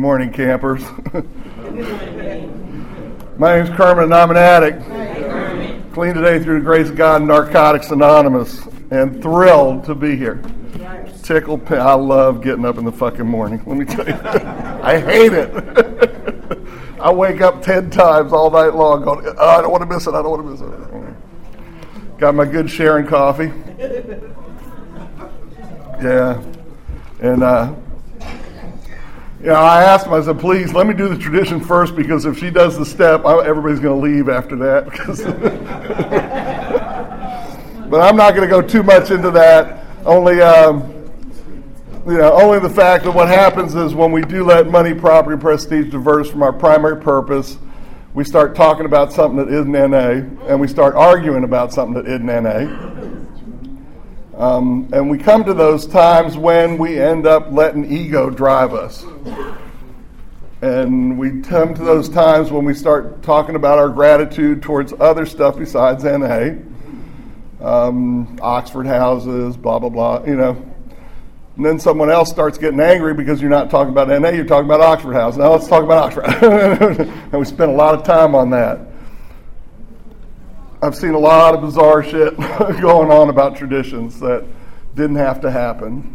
morning, campers. My name's Kermit, and I'm an addict. Clean today through the grace of God, Narcotics Anonymous, and thrilled to be here. Tickled. I love getting up in the fucking morning. Let me tell you, I hate it. I wake up 10 times all night long going, oh, I don't want to miss it. I don't want to miss it. Got my good Sharon coffee. Yeah. And, I asked him, I said, please, let me do the tradition first, because if she does the step, everybody's going to leave after that. But I'm not going to go too much into that. Only the fact that what happens is when we do let money, property, and prestige diverge from our primary purpose, we start talking about something that isn't NA, and we start arguing about something that isn't NA. And we come to those times when we end up letting ego drive us. And we come to those times when we start talking about our gratitude towards other stuff besides NA. Oxford houses, blah, blah, blah, And then someone else starts getting angry because you're not talking about NA, you're talking about Oxford House. Now let's talk about Oxford. And we spend a lot of time on that. I've seen a lot of bizarre shit going on about traditions that didn't have to happen.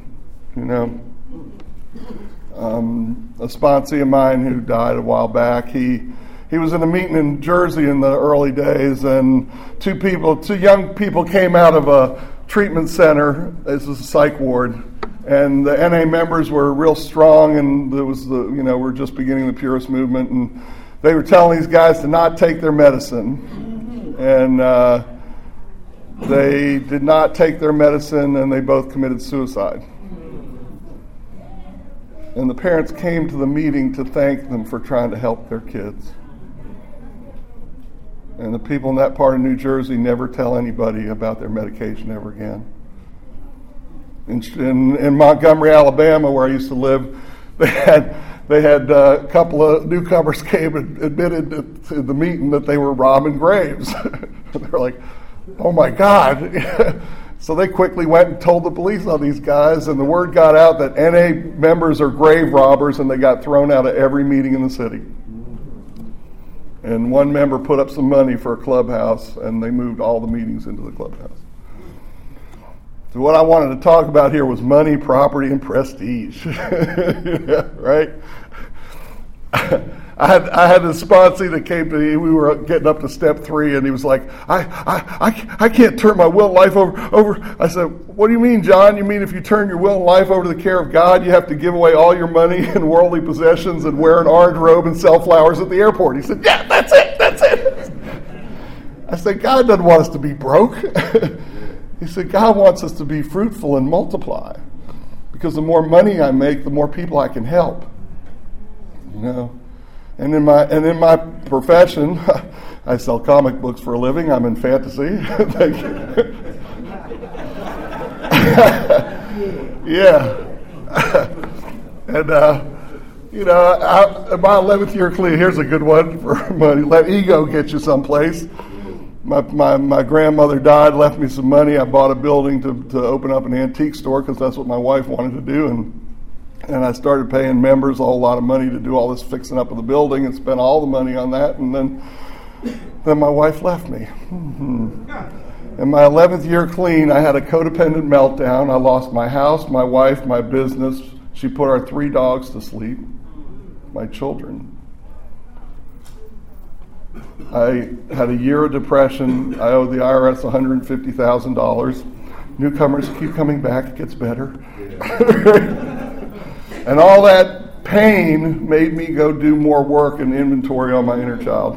A sponsee of mine who died a while back, he was in a meeting in Jersey in the early days, and two young people came out of a treatment center. This was a psych ward, and the NA members were real strong, and there was we're just beginning the Purist movement, and they were telling these guys to not take their medicine. And they did not take their medicine, and they both committed suicide. And the parents came to the meeting to thank them for trying to help their kids. And the people in that part of New Jersey never tell anybody about their medication ever again. In Montgomery, Alabama, where I used to live, they had a couple of newcomers came and admitted to the meeting that they were robbing graves. They're like, oh my God. So they quickly went and told the police on these guys, and the word got out that NA members are grave robbers, and they got thrown out of every meeting in the city. And one member put up some money for a clubhouse, and they moved all the meetings into the clubhouse. So what I wanted to talk about here was money, property, and prestige. Right? I had this sponsee that came to me. We were getting up to step 3, and he was like, I can't turn my will and life over. I said, what do you mean, John? You mean if you turn your will and life over to the care of God, you have to give away all your money and worldly possessions and wear an orange robe and sell flowers at the airport? He said, yeah, that's it. I said, God doesn't want us to be broke. He said, God wants us to be fruitful and multiply, because the more money I make, the more people I can help. And in my profession, I sell comic books for a living. I'm in fantasy. Thank you. Yeah. And my 11th year clean. Here's a good one for money. Let ego get you someplace. My grandmother died, left me some money. I bought a building to open up an antique store, because that's what my wife wanted to do, and I started paying members a whole lot of money to do all this fixing up of the building, and spent all the money on that, and then my wife left me. In my 11th year clean, I had a codependent meltdown. I lost my house, my wife, my business. She put our 3 dogs to sleep, my children. I had a year of depression. I owed the IRS $150,000. Newcomers keep coming back. It gets better. And all that pain made me go do more work and inventory on my inner child.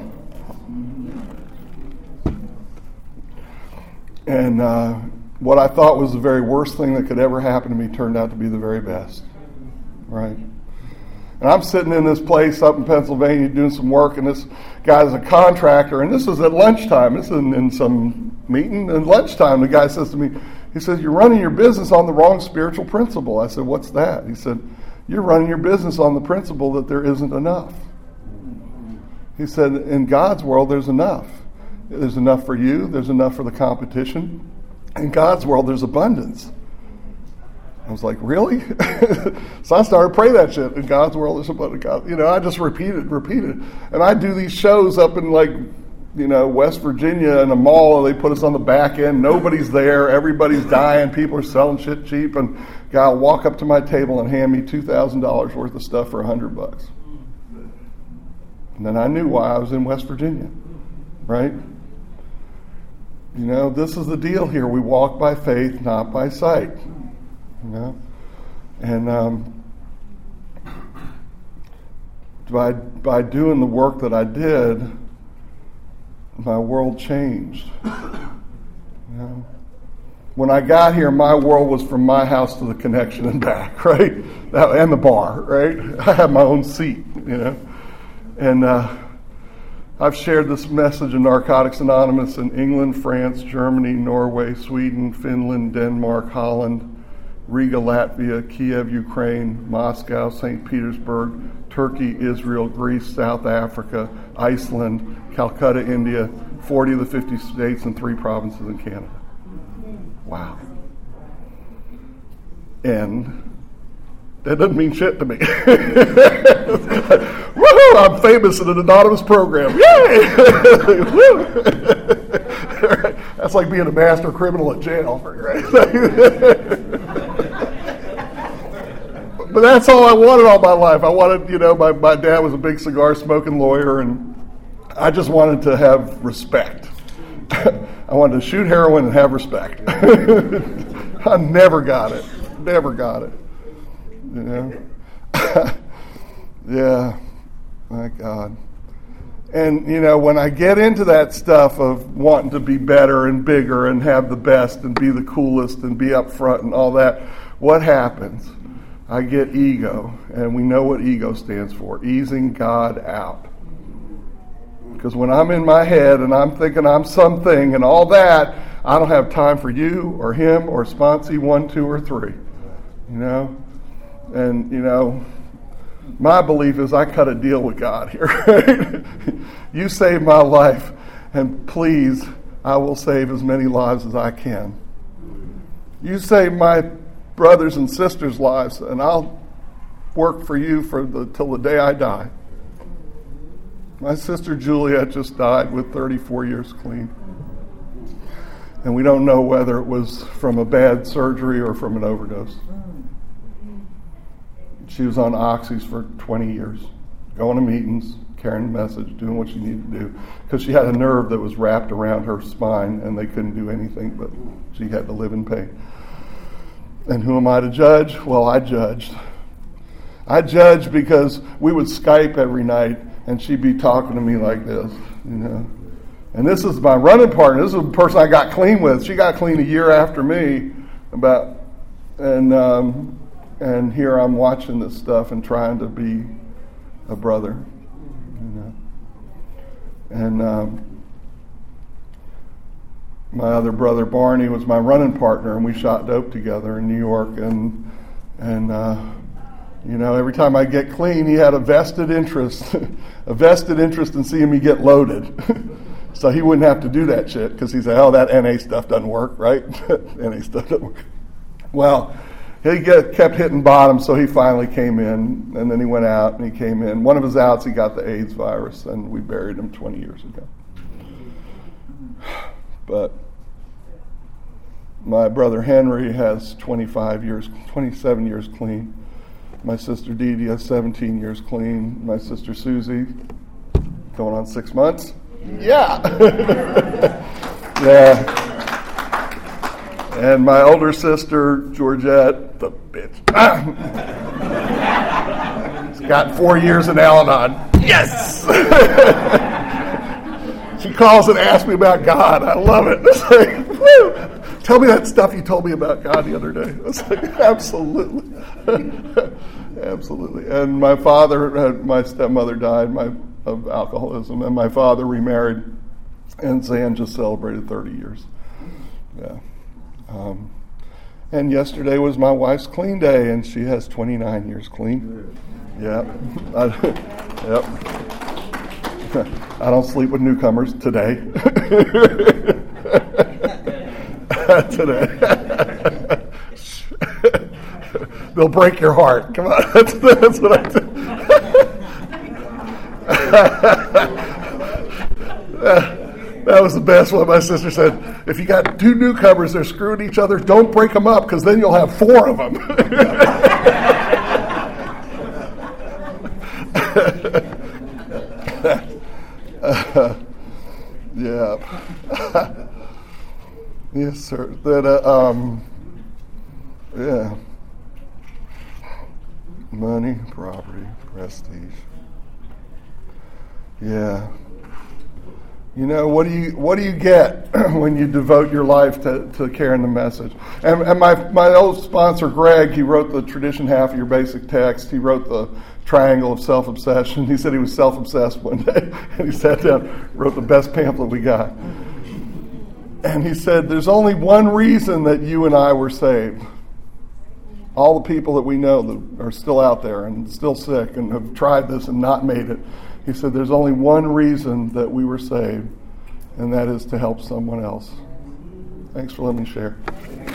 And what I thought was the very worst thing that could ever happen to me turned out to be the very best. Right? And I'm sitting in this place up in Pennsylvania doing some work, and this guy's a contractor, and this is at lunchtime. This isn't in some meeting. At lunchtime, the guy says to me, he says, you're running your business on the wrong spiritual principle. I said, what's that? He said, you're running your business on the principle that there isn't enough. He said, in God's world, there's enough. There's enough for you. There's enough for the competition. In God's world, there's abundance. I was like, really? So I started praying that shit. In God's world is about God. I just repeated. And I do these shows up in West Virginia in a mall. They put us on the back end. Nobody's there. Everybody's dying. People are selling shit cheap. And guy will walk up to my table and hand me $2,000 worth of stuff for $100. And then I knew why I was in West Virginia, right? This is the deal here. We walk by faith, not by sight. And by doing the work that I did, my world changed. When I got here, my world was from my house to the connection and back, right? And the bar, right? I had my own seat, And I've shared this message in Narcotics Anonymous in England, France, Germany, Norway, Sweden, Finland, Denmark, Holland, Riga, Latvia, Kiev, Ukraine, Moscow, St. Petersburg, Turkey, Israel, Greece, South Africa, Iceland, Calcutta, India, 40 of the 50 states, and 3 provinces in Canada. Wow. And that doesn't mean shit to me. Woohoo! I'm famous in an anonymous program. Yay! That's like being a master criminal at jail, right? But that's all I wanted all my life. I wanted, my dad was a big cigar smoking lawyer, and I just wanted to have respect. I wanted to shoot heroin and have respect. I never got it. Yeah, my God. And, when I get into that stuff of wanting to be better and bigger and have the best and be the coolest and be up front and all that, what happens? I get ego, and we know what ego stands for, easing God out. Because when I'm in my head and I'm thinking I'm something and all that, I don't have time for you or him or Sponsy 1, 2, or 3. And, my belief is I cut a deal with God here. Right? You saved my life, and please, I will save as many lives as I can. You save my brothers and sisters' lives, and I'll work for you till the day I die. My sister Juliet just died with 34 years clean. And we don't know whether it was from a bad surgery or from an overdose. She was on oxys for 20 years, going to meetings, carrying the message, doing what she needed to do, because she had a nerve that was wrapped around her spine, and they couldn't do anything, but she had to live in pain. And who am I to judge? Well, I judged. I judged because we would Skype every night, and she'd be talking to me like this, And this is my running partner. This is the person I got clean with. She got clean a year after me, and here I'm watching this stuff and trying to be a brother, And my other brother Barney was my running partner, and we shot dope together in New York. And every time I get clean, he had a vested interest in seeing me get loaded. So he wouldn't have to do that shit because he said, "Oh, that NA stuff doesn't work, right? NA stuff doesn't work." Well, he kept hitting bottom, so he finally came in, and then he went out, and he came in. One of his outs, he got the AIDS virus, and we buried him 20 years ago. But my brother Henry has 27 years clean. My sister Dee Dee has 17 years clean. My sister Susie, going on 6 months. Yeah. Yeah. And my older sister, Georgette, the bitch. She's got 4 years in Al-Anon. Yes! She calls and asks me about God. I love it. It's like, woo! Tell me that stuff you told me about God the other day. It's like, absolutely. Absolutely. And my stepmother died of alcoholism, and my father remarried, and Zan just celebrated 30 years. Yeah. And yesterday was my wife's clean day, and she has 29 years clean. Yeah. Yep. I don't sleep with newcomers today. Today. they'll break your heart. Come on, that's what I do. That was the best one. My sister said, if you got two newcomers, they're screwing each other, don't break them up, because then you'll have four of them. Yeah. Yes, sir. Yeah. Money, property, prestige. Yeah. You know, what do you get when you devote your life to carrying the message? And my old sponsor, Greg, he wrote the tradition half of your basic text. He wrote the triangle of self-obsession. He said he was self-obsessed one day, and he sat down, wrote the best pamphlet we got. And he said, there's only one reason that you and I were saved. All the people that we know that are still out there and still sick and have tried this and not made it. He said, there's only one reason that we were saved, and that is to help someone else. Thanks for letting me share.